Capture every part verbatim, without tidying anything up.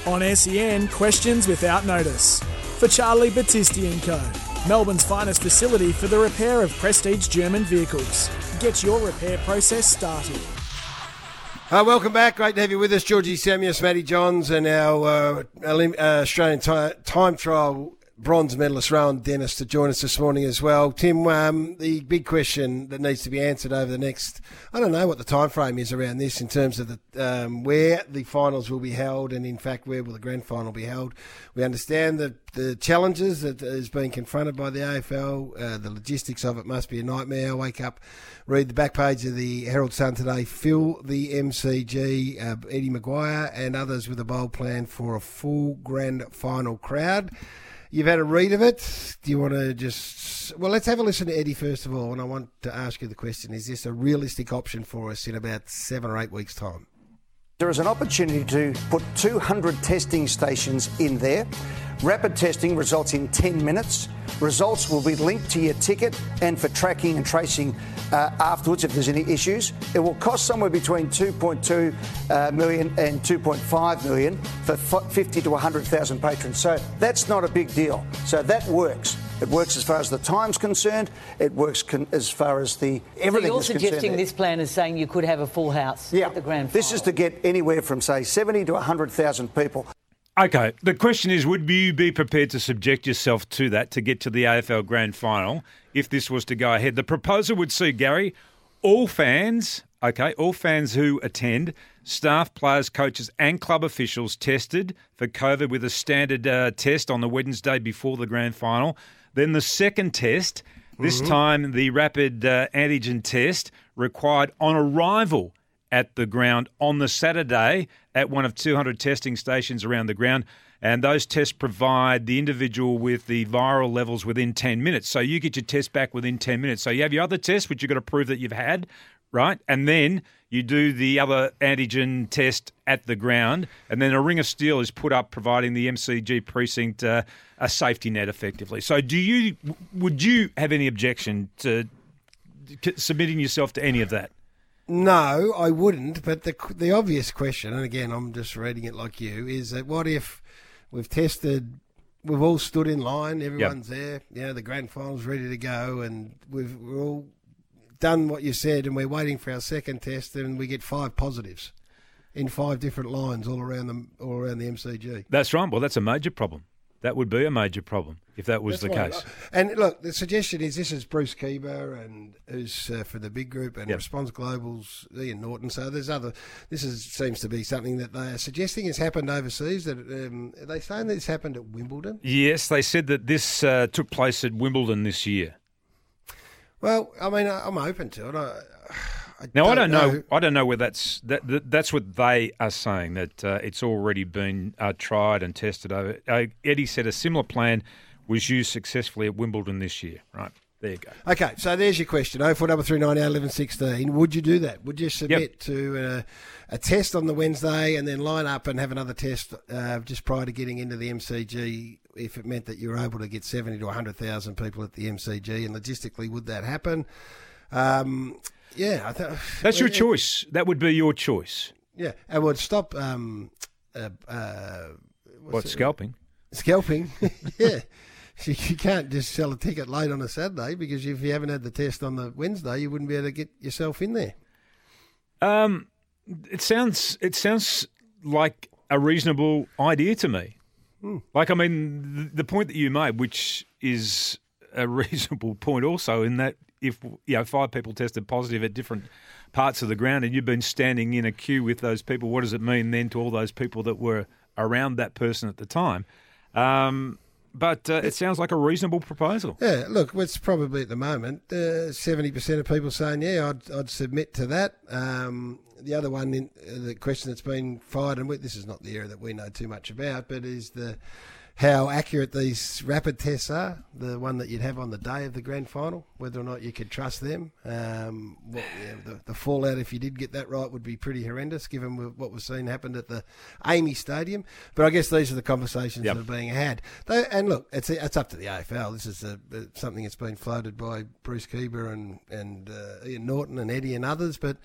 On S E N, questions without notice. For Charlie Battisti and Co. Melbourne's finest facility for the repair of prestige German vehicles. Get your repair process started. Uh, welcome back. Great to have you with us. Georgie Samuels, Matty Johns, and our uh, Olymp- uh, Australian ti- time trial bronze medalist Rowan Dennis to join us this morning as well. Tim, um, the big question that needs to be answered over the next, I don't know what the time frame is around this in terms of the um, where the finals will be held, and in fact where will the grand final be held. We understand that the challenges that is being confronted by the A F L, uh, the logistics of it must be a nightmare. I wake up, read the back page of the Herald Sun today, fill the M C G, uh, Eddie Maguire and others with a bold plan for a full grand final crowd. You've had a read of it. Do you want to just... Well, let's have a listen to Eddie first of all, and I want to ask you the question, is this a realistic option for us in about seven or eight weeks' time? There is an opportunity to put two hundred testing stations in there. Rapid testing results in ten minutes. Results will be linked to your ticket and for tracking and tracing uh, afterwards if there's any issues. It will cost somewhere between two point two uh, million and two point five million for fifty to one hundred thousand patrons. So that's not a big deal. So that works. It works as far as the time's concerned. It works con- as far as the everything so is you're concerned. suggesting this plan is saying you could have a full house yeah. at the grand final. This is to get anywhere from, say, seventy to one hundred thousand people. Okay, the question is, would you be prepared to subject yourself to that to get to the A F L Grand Final if this was to go ahead? The proposal would see, Gary, all fans, okay, all fans who attend, staff, players, coaches and club officials tested for COVID with a standard uh, test on the Wednesday before the Grand Final. Then the second test, this mm-hmm. time the rapid uh, antigen test required on arrival at the ground on the Saturday at one of two hundred testing stations around the ground. And those tests provide the individual with the viral levels within ten minutes. So you get your test back within ten minutes. So you have your other test, which you've got to prove that you've had, right? And then you do the other antigen test at the ground. And then a ring of steel is put up providing the M C G precinct uh, a safety net effectively. So do you, would you have any objection to submitting yourself to any of that? No, I wouldn't. But the the obvious question, and again, I'm just reading it like you, is that what if we've tested, we've all stood in line, everyone's yep. there, you know, the grand final's ready to go, and we've we're all done what you said, and we're waiting for our second test, and we get five positives in five different lines all around the all around the M C G. That's right. Well, that's a major problem. That would be a major problem if that was That's the right. case. And look, the suggestion is this is Bruce Keeber, and who's uh, for the big group, and yep. Response Global's Ian Norton. So there's other. This is seems to be something that they are suggesting has happened overseas. That um, are they saying this happened at Wimbledon? Yes, they said that this uh, took place at Wimbledon this year. Well, I mean, I'm open to it. I, I now don't I don't know. know. I don't know where that's that, that. That's what they are saying, that uh, it's already been uh, tried and tested over. Uh, Eddie said a similar plan was used successfully at Wimbledon this year. Right there, you go. Okay, so there's your question. Oh four double three nine eleven sixteen. Would you do that? Would you submit yep. to a, a test on the Wednesday and then line up and have another test uh, just prior to getting into the M C G if it meant that you were able to get seventy to one hundred thousand people at the M C G? And logistically, would that happen? Um, yeah, I th- that's your choice. That would be your choice. Yeah, and would stop. Um, uh, uh, what it? scalping? Scalping. Yeah, you, you can't just sell a ticket late on a Saturday because if you haven't had the test on the Wednesday, you wouldn't be able to get yourself in there. Um, it sounds it sounds like a reasonable idea to me. Hmm. Like, I mean, the, the point that you made, which is a reasonable point also, in that if you know five people tested positive at different parts of the ground and you've been standing in a queue with those people, what does it mean then to all those people that were around that person at the time? Um, but uh, it sounds like a reasonable proposal. Yeah, look, it's probably at the moment uh, seventy percent of people saying, yeah, I'd, I'd submit to that. Um, the other one, in, uh, the question that's been fired, and we, this is not the area that we know too much about, but is the how accurate these rapid tests are, the one that you'd have on the day of the grand final, whether or not you could trust them. Um, what, yeah, the, the fallout, if you did get that right, would be pretty horrendous, given what we've seen happened at the Amy Stadium. But I guess these are the conversations yep. that are being had. They, and look, it's it's up to the A F L. This is a, something that's been floated by Bruce Keeber and, and uh, Ian Norton and Eddie and others, but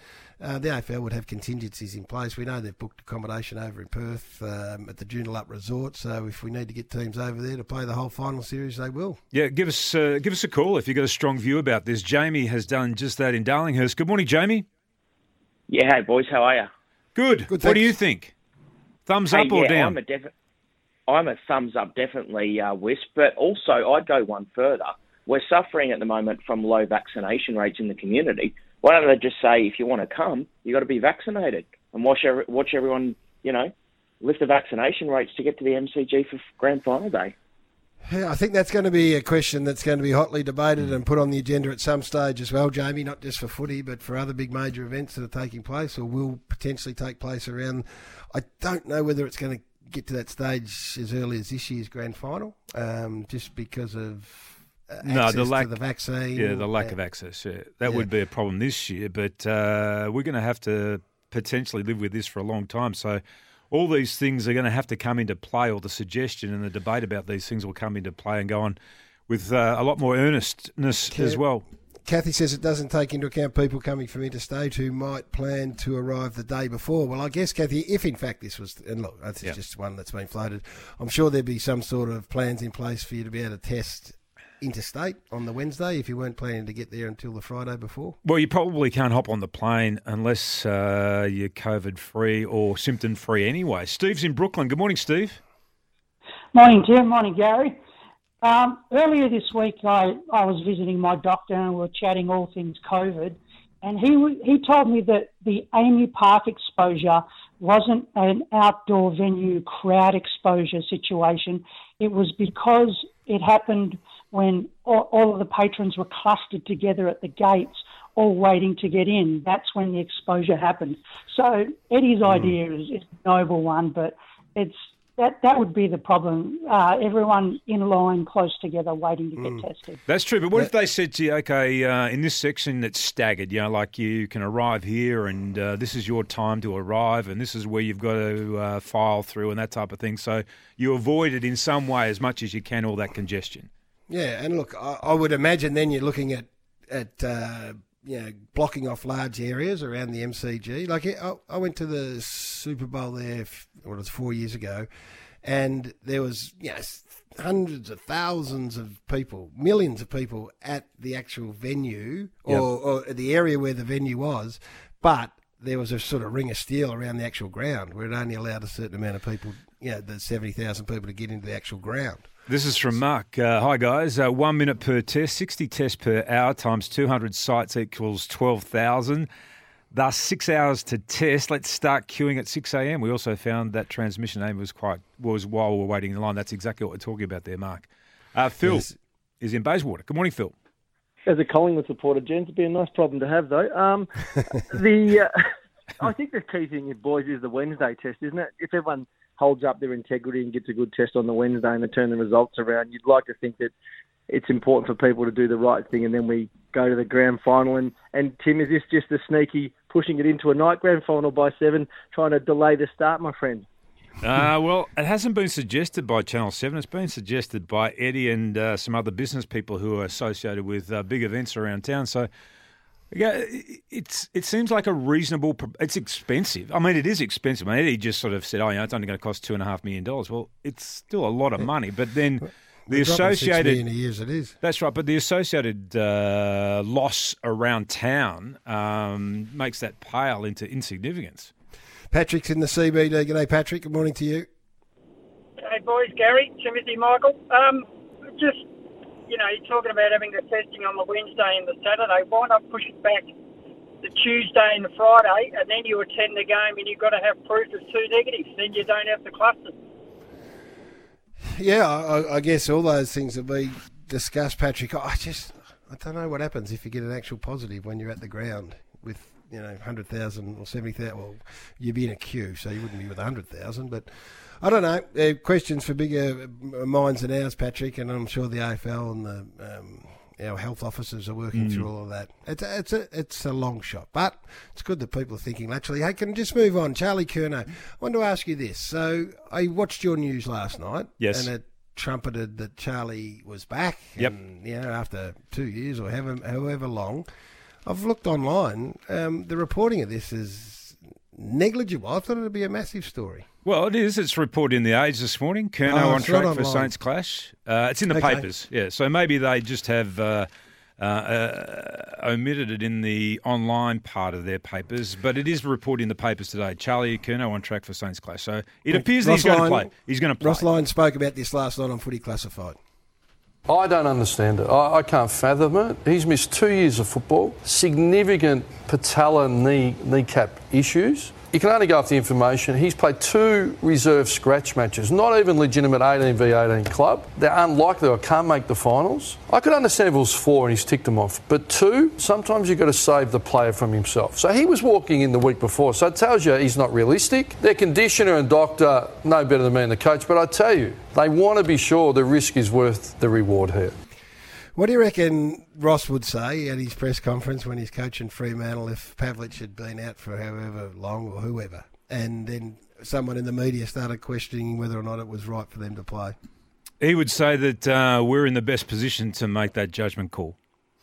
Uh, the A F L would have contingencies in place. We know they've booked accommodation over in Perth um, at the Joondalup Resort, so if we need to get teams over there to play the whole final series, they will. Yeah, give us uh, give us a call if you've got a strong view about this. Jamie has done just that in Darlinghurst. Good morning, Jamie. Yeah, hey boys, how are you? Good. Good, what do thanks. you think? Thumbs Hey, up or yeah, down? I'm a, defi- I'm a thumbs up, definitely, uh, Wisp. But also, I'd go one further. We're suffering at the moment from low vaccination rates in the community. Why don't they just say, if you want to come, you got to be vaccinated, and watch every, watch everyone, you know, lift the vaccination rates to get to the M C G for Grand Final Day. Yeah, I think that's going to be a question that's going to be hotly debated and put on the agenda at some stage as well, Jamie, not just for footy, but for other big major events that are taking place or will potentially take place around. I don't know whether it's going to get to that stage as early as this year's grand final, um, just because of uh, No, access the lack- to the vaccine. Yeah, the lack Yeah. of access. Yeah. That Yeah. would be a problem this year, but uh, we're going to have to potentially live with this for a long time. So all these things are going to have to come into play, or the suggestion and the debate about these things will come into play and go on with uh, a lot more earnestness Can- as well. Kathy says it doesn't take into account people coming from interstate who might plan to arrive the day before. Well, I guess, Kathy, if in fact this was, and look, that's Yeah. just one that's been floated, I'm sure there'd be some sort of plans in place for you to be able to test interstate on the Wednesday if you weren't planning to get there until the Friday before. Well, you probably can't hop on the plane unless uh, you're COVID-free or symptom-free anyway. Steve's in Brooklyn. Good morning, Steve. Morning, Tim. Morning, Gary. Um, earlier this week, I, I was visiting my doctor and we were chatting all things COVID, and he w- he told me that the Amy Park exposure wasn't an outdoor venue crowd exposure situation. It was because it happened when all, all of the patrons were clustered together at the gates, all waiting to get in. That's when the exposure happened. So Eddie's idea is, is a noble one, but it's that that would be the problem. Uh, everyone in line close together waiting to get tested. That's true, but what if they said to you, okay, uh, in this section it's staggered, you know, like you can arrive here and uh, this is your time to arrive and this is where you've got to uh, file through and that type of thing. So you avoid it in some way as much as you can, all that congestion. Yeah, and look, I, I would imagine then you're looking at, at uh, you know, blocking off large areas around the M C G. Like, I, I went to the Super Bowl there, what it was, four years ago, and there was, you know, hundreds of thousands of people, millions of people at the actual venue or, Yep. or the area where the venue was, but there was a sort of ring of steel around the actual ground where it only allowed a certain amount of people, you know, the seventy thousand people to get into the actual ground. This is from Mark. Uh, hi, guys. Uh, one minute per test, sixty tests per hour times two hundred sites equals twelve thousand. Thus, six hours to test. Let's start queuing at six a.m. We also found that transmission aim was quite was while we were waiting in line. That's exactly what we're talking about there, Mark. Uh, Phil Yes. is in Bayswater. Good morning, Phil. As a Collingwood supporter, gents, it'd be a nice problem to have, though. Um, the uh, I think the key thing, boys, is the Wednesday test, isn't it? If everyone holds up their integrity and gets a good test on the Wednesday and they turn the results around, you'd like to think that it's important for people to do the right thing, and then we go to the grand final. And, and Tim, is this just a sneaky pushing it into a night grand final by seven, trying to delay the start, my friend? Uh, well, it hasn't been suggested by Channel seven. It's been suggested by Eddie and uh, some other business people who are associated with uh, big events around town. So, yeah, it's it seems like a reasonable. It's expensive. I mean, it is expensive. I mean, Eddie just sort of said, "Oh, you know, it's only going to cost two and a half million dollars." Well, it's still a lot of money. But then the We're dropping six associated million a year as it is. That's right, but the associated uh, loss around town um, makes that pale into insignificance. Patrick's in the C B D. G'day, Patrick. Good morning to you. Hey, boys, Gary, Timothy, Michael. Um, just, you know, you're talking about having the testing on the Wednesday and the Saturday. Why not push it back the Tuesday and the Friday, and then you attend the game and you've got to have proof of two negatives. Then you don't have the clusters. Yeah, I, I guess all those things will be discussed, Patrick. I just, I don't know what happens if you get an actual positive when you're at the ground with, you know, one hundred thousand or seventy thousand. Well, you'd be in a queue, so you wouldn't be with one hundred thousand. But I don't know. Uh, questions for bigger minds than ours, Patrick, and I'm sure the A F L and the um, our health officers are working Mm. through all of that. It's a, it's a it's a long shot, but it's good that people are thinking laterally. Hey, can I just move on? Charlie Curnow, I want to ask you this. So I watched your news last night, Yes. and it trumpeted that Charlie was back. Yep. And, you know, after two years or however, however long. I've looked online. Um, the reporting of this is negligible. I thought it would be a massive story. Well, it is. It's reported in The Age this morning. Curnow Oh, on it's track not for online. Saints clash. Uh, it's in the Okay. papers, yeah. So maybe they just have uh, uh, uh, omitted it in the online part of their papers, but it is reported in the papers today. Charlie Curnow on track for Saints clash. So it appears that Ross he's going to Lyon- play. He's going to play. Ross Lyon spoke about this last night on Footy Classified. I don't understand it. I, I can't fathom it. He's missed two years of football, significant patella knee kneecap issues. You can only go off the information. He's played two reserve scratch matches, not even legitimate eighteen v eighteen club. They're unlikely or can't make the finals. I could understand if it was four and he's ticked them off, but two, sometimes you've got to save the player from himself. So he was walking in the week before, so it tells you he's not realistic. Their conditioner and doctor know better than me and the coach, but I tell you, they want to be sure the risk is worth the reward here. What do you reckon Ross would say at his press conference when he's coaching Fremantle if Pavlich had been out for however long or whoever, and then someone in the media started questioning whether or not it was right for them to play? He would say that uh, we're in the best position to make that judgment call.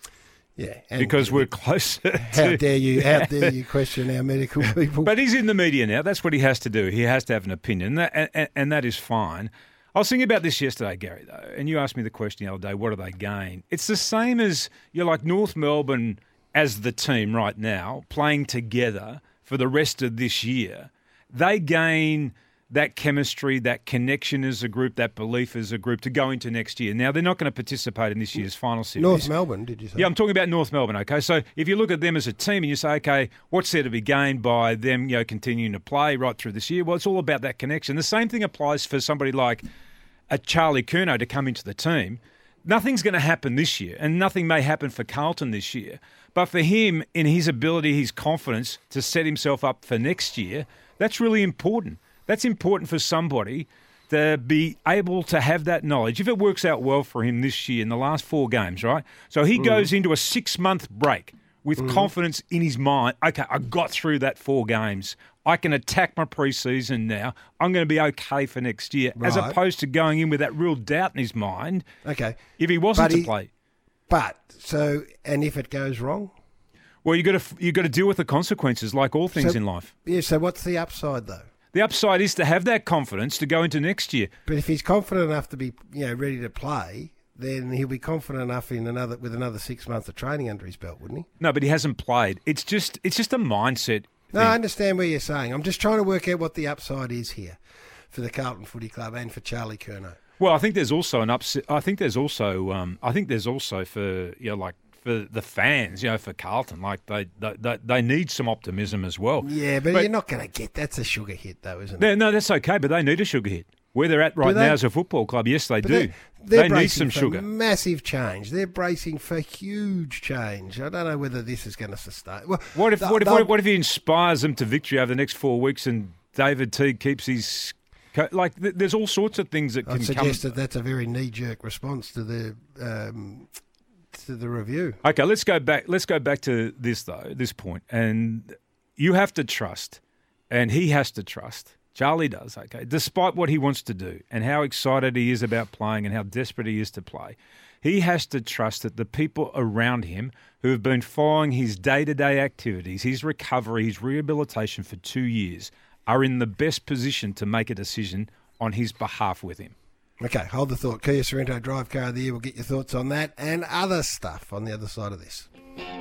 Yeah, and because we're closer. How to, dare you? How dare you question our medical people? But he's in the media now. That's what he has to do. He has to have an opinion, and, and, and that is fine. I was thinking about this yesterday, Gary, though, and you asked me the question the other day, what do they gain? It's the same as, you're like North Melbourne as the team right now, playing together for the rest of this year. They gain that chemistry, that connection as a group, that belief as a group to go into next year. Now, they're not going to participate in this year's final series. North Melbourne, did you say? Yeah, I'm talking about North Melbourne, okay? So if you look at them as a team and you say, okay, what's there to be gained by them, you know, continuing to play right through this year? Well, it's all about that connection. The same thing applies for somebody like a Charlie Curnow to come into the team. Nothing's going to happen this year, and nothing may happen for Carlton this year. But for him, in his ability, his confidence to set himself up for next year, that's really important. That's important for somebody to be able to have that knowledge. If it works out well for him this year in the last four games, right? So he mm. goes into a six-month break with mm. confidence in his mind. Okay, I got through that four games. I can attack my pre-season now. I'm going to be okay for next year, right. As opposed to going in with that real doubt in his mind. Okay. If he wasn't but to he, play. But, so, and if it goes wrong? Well, you got to you got to deal with the consequences, like all things so, in life. Yeah, so what's the upside, though? The upside is to have that confidence to go into next year. But if he's confident enough to be, you know, ready to play, then he'll be confident enough in another with another six months of training under his belt, wouldn't he? No, but he hasn't played. It's just it's just a mindset. No, thing. I understand what you're saying. I'm just trying to work out what the upside is here for the Carlton Footy Club and for Charlie Curnow. Well, I think there's also an upset. I think there's also um, I think there's also for you know like. For the fans, you know, for Carlton, like they they, they need some optimism as well. Yeah, but, but you're not going to get that's a sugar hit, though, isn't it? No, no, that's okay, but they need a sugar hit. Where they're at right they, now as a football club, yes, they do. They're, they're they need some for sugar. Massive change. They're bracing for huge change. I don't know whether this is going to sustain. Well, what if what if, what if what if he inspires them to victory over the next four weeks and David Teague keeps his like? There's all sorts of things that can I'd suggest come. that that's a very knee-jerk response to the. Um, to the review. Okay, let's go back. Let's go back to this though. This point, and you have to trust, and he has to trust. Charlie does. Okay, despite what he wants to do and how excited he is about playing and how desperate he is to play, he has to trust that the people around him who have been following his day-to-day activities, his recovery, his rehabilitation for two years, are in the best position to make a decision on his behalf with him. Okay, hold the thought. Kia Sorrento Drive Car of the Year. We'll get your thoughts on that and other stuff on the other side of this.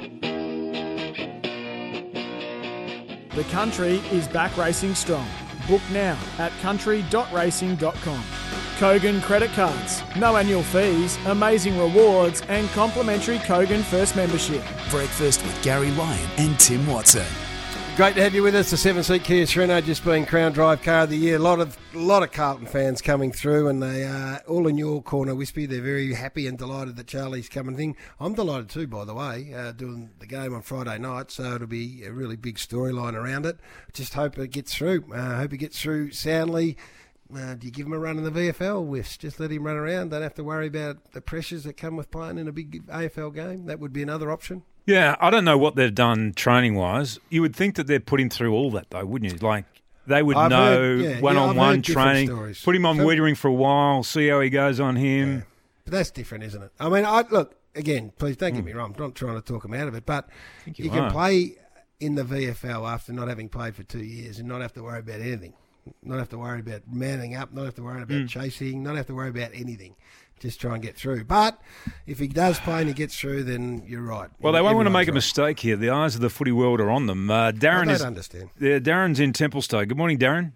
The Country is back racing strong. Book now at country dot racing dot com. Kogan credit cards, no annual fees, amazing rewards and complimentary Kogan First membership. Breakfast with Gary Ryan and Tim Watson. Great to have you with us. The seven-seat Kia Sorrento just being Crown Drive Car of the Year. A lot of a lot of Carlton fans coming through, and they are all in your corner, Wispy. They're very happy and delighted that Charlie's coming thing. I'm delighted too, by the way, uh, doing the game on Friday night, so it'll be a really big storyline around it. Just hope it gets through. I uh, hope it gets through soundly. Uh, do you give him a run in the V F L, Whiffs? Just let him run around. Don't have to worry about the pressures that come with playing in a big A F L game. That would be another option. Yeah, I don't know what they've done training-wise. You would think that they're putting through all that, though, wouldn't you? Like, they would I've know heard, yeah, one-on-one yeah, training, stories. put him on so, Wiedering for a while, see how he goes on him. Yeah. But that's different, isn't it? I mean, I look, again, please don't get me wrong. I'm not trying to talk him out of it, but you you, can are. play in the V F L after not having played for two years and not have to worry about anything. Not have to worry about manning up, not have to worry about Mm. chasing, not have to worry about anything. Just try and get through. But if he does play and he gets through, then you're right. Well, they won't want to make a Everyone's mistake here. The eyes of the footy world are on them. Uh, right. Darren I don't is. understand. Yeah, Darren's in Templestowe. Good morning, Darren.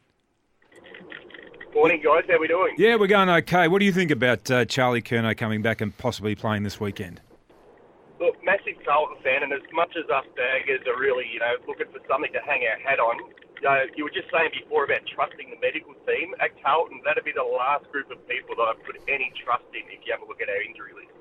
Morning, guys. How we doing? Yeah, we're going okay. What do you think about uh, Charlie Curnow coming back and possibly playing this weekend? Look, massive Carlton fan, and as much as us baggers are really, you know, looking for something to hang our hat on, you know, you were just saying before about trusting the medical team. At Carlton, that'd be the last group of people that I'd put any trust in if you have a look at our injury list.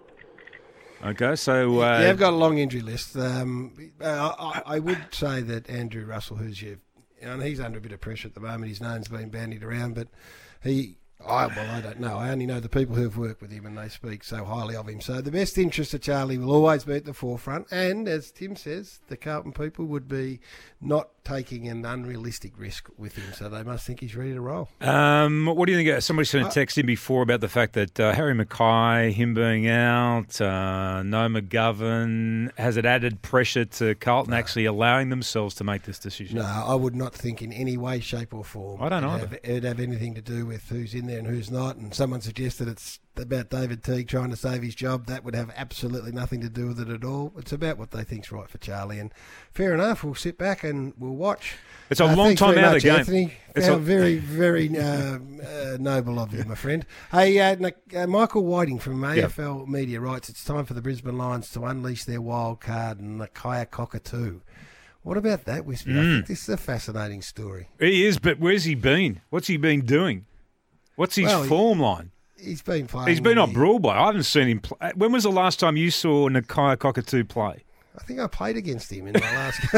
Okay, so... Uh, yeah, I've got a long injury list. Um, uh, I, I would say that Andrew Russell, who's your... And he's under a bit of pressure at the moment. His name's been bandied around, but he... I, well, I don't know. I only know the people who have worked with him and they speak so highly of him. So the best interest of Charlie will always be at the forefront. And as Tim says, the Carlton people would be not taking an unrealistic risk with him. So they must think he's ready to roll. Um, what do you think? Somebody sent a text in before about the fact that uh, Harry Mackay, him being out, uh, no McGovern, has it added pressure to Carlton no. actually allowing themselves to make this decision? No, I would not think in any way, shape or form. I don't know. It'd have, it'd have anything to do with who's in there and who's not. And someone suggested it's about David Teague trying to save his job. That would have absolutely nothing to do with it at all. It's about what they think's right for Charlie. And fair enough, we'll sit back and we'll watch. It's a uh, long time out of the game. Anthony. It's How a... very, very uh, uh, noble of you, my friend. Hey, uh, uh, Michael Whiting from A F L yep. Media writes, it's time for the Brisbane Lions to unleash their wild card and the Kaya Cockatoo. What about that, Wispy? Mm. I think this is a fascinating story. He is, but where's he been? What's he been doing? What's his well, form line? He's been playing. He's been on Broadway. I haven't seen him play. When was the last time you saw Nakia Cockatoo play? I think I played against him in my last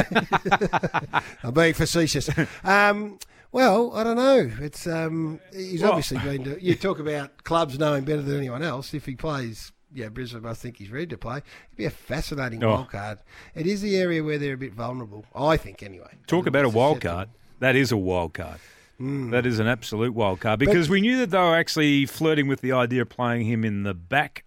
game. I'm being facetious. Um, well, I don't know. It's um, He's well, obviously been to... You talk about clubs knowing better than anyone else. If he plays... Yeah, Brisbane, I think he's ready to play. It'd be a fascinating oh. wild card. It is the area where they're a bit vulnerable, I think, anyway. Talk about a wild card. That is a wild card. Mm. That is an absolute wild card because but, we knew that they were actually flirting with the idea of playing him in the back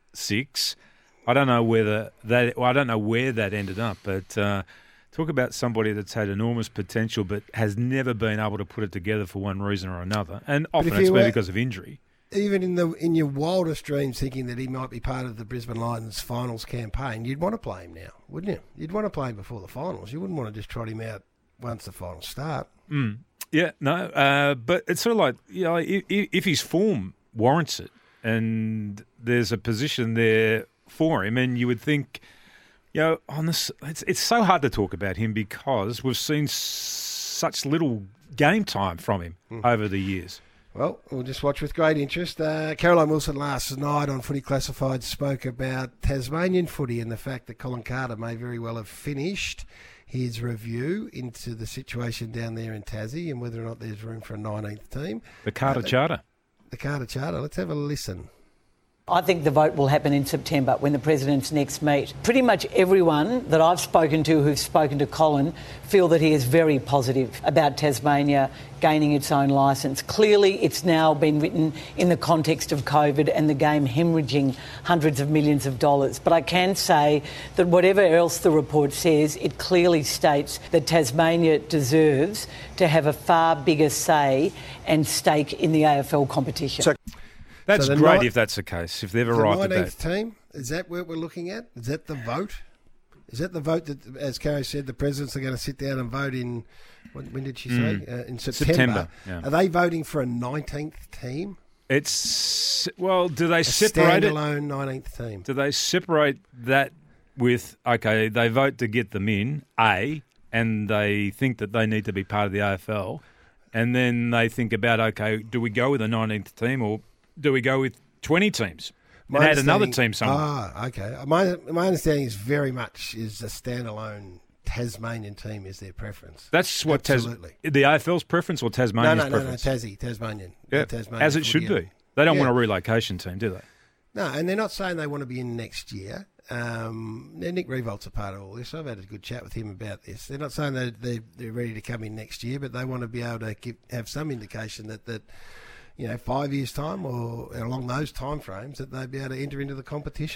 six. I don't know whether that. Well, I don't know where that ended up, but uh, talk about somebody that's had enormous potential but has never been able to put it together for one reason or another, and often it's been because of injury. Even in the in your wildest dreams, thinking that he might be part of the Brisbane Lions finals campaign, you'd want to play him now, wouldn't you? You'd want to play him before the finals. You wouldn't want to just trot him out once the finals start. Mm. Yeah, no, uh, but it's sort of like, you know, if, if his form warrants it and there's a position there for him, and you would think, you know, on this, it's, it's so hard to talk about him because we've seen s- such little game time from him mm. over the years. Well, we'll just watch with great interest. Uh, Caroline Wilson last night on Footy Classified spoke about Tasmanian footy and the fact that Colin Carter may very well have finished his review into the situation down there in Tassie and whether or not there's room for a nineteenth team. The Carter uh, Charter. The Carter Charter. Let's have a listen. I think the vote will happen in September when the presidents next meet. Pretty much everyone that I've spoken to who've spoken to Colin feel that he is very positive about Tasmania gaining its own licence. Clearly, it's now been written in the context of COVID and the game hemorrhaging hundreds of millions of dollars. But I can say that whatever else the report says, it clearly states that Tasmania deserves to have a far bigger say and stake in the A F L competition. So- That's so great ni- if that's the case, if they've the arrived at that. nineteenth team, is that what we're looking at? Is that the vote? Is that the vote that, as Carrie said, the presidents are going to sit down and vote in, when, when did she say? Mm. Uh, in September. September, yeah. Are they voting for a nineteenth team? It's, well, do they a separate it? standalone nineteenth team. Do they separate that with, okay, they vote to get them in, A, and they think that they need to be part of the A F L, and then they think about, okay, do we go with a nineteenth team or do we go with twenty teams and add another team somewhere? Ah, okay. My my understanding is very much is a standalone Tasmanian team is their preference. That's what Absolutely. Tas- the A F L's preference or Tasmania's no, no, preference? No, no, Tassie, Tasmanian. Yeah, Tasmanian as it should be. They don't yeah. want a relocation team, do they? No, and they're not saying they want to be in next year. Um, Nick Revolt's a part of all this. I've had a good chat with him about this. They're not saying that they're, they're ready to come in next year, but they want to be able to give, have some indication that, that, you know, five years' time or along those time frames that they'd be able to enter into the competition.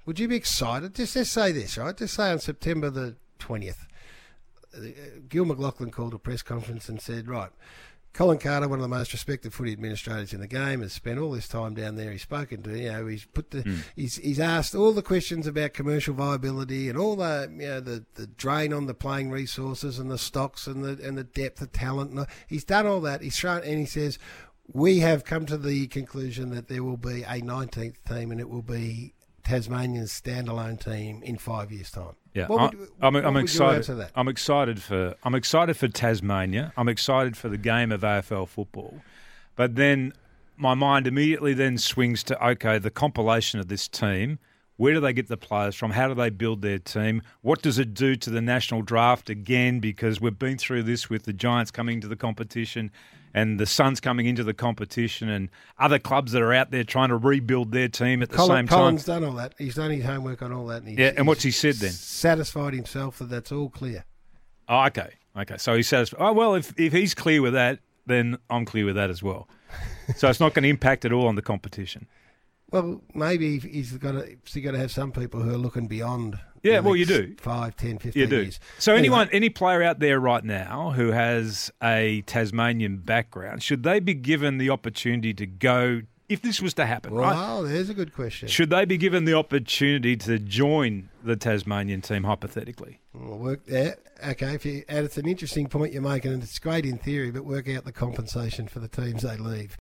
would you be excited? Just, just say this, right? Just say on September the twentieth, Gil McLachlan called a press conference and said, right, Colin Carter, one of the most respected footy administrators in the game, has spent all this time down there. He's spoken to, you know, he's put the, mm. he's he's asked all the questions about commercial viability and all the, you know, the, the drain on the playing resources and the stocks and the and the depth of talent. And he's done all that. He's thrown, and he says, we have come to the conclusion that there will be a nineteenth team, and it will be Tasmania's standalone team in five years' time. Yeah, what would, I'm, what I'm would excited. You answer that? I'm excited for. I'm excited for Tasmania. I'm excited for the game of A F L football, but then my mind immediately then swings to okay, the compilation of this team. Where do they get the players from? How do they build their team? What does it do to the national draft again? Because we've been through this with the Giants coming to the competition and the Suns coming into the competition and other clubs that are out there trying to rebuild their team at the Colin, same time. Colin's done all that. He's done his homework on all that. And he's, yeah, and what's he said then? Satisfied himself that that's all clear. Oh, okay. Okay, so he's satisfied. Oh, well, if, if he's clear with that, then I'm clear with that as well. So it's not going to impact at all on the competition. Well, maybe he's got to, he's got to have some people who are looking beyond. Yeah, well, you do. Five, ten, fifteen you do. years. So anyway. anyone, any player out there right now who has a Tasmanian background, should they be given the opportunity to go, if this was to happen, well, right? Well, there's a good question. Should they be given the opportunity to join the Tasmanian team, hypothetically? Well, work there. Okay, if you, and it's an interesting point you're making, and it's great in theory, but work out the compensation for the teams they leave.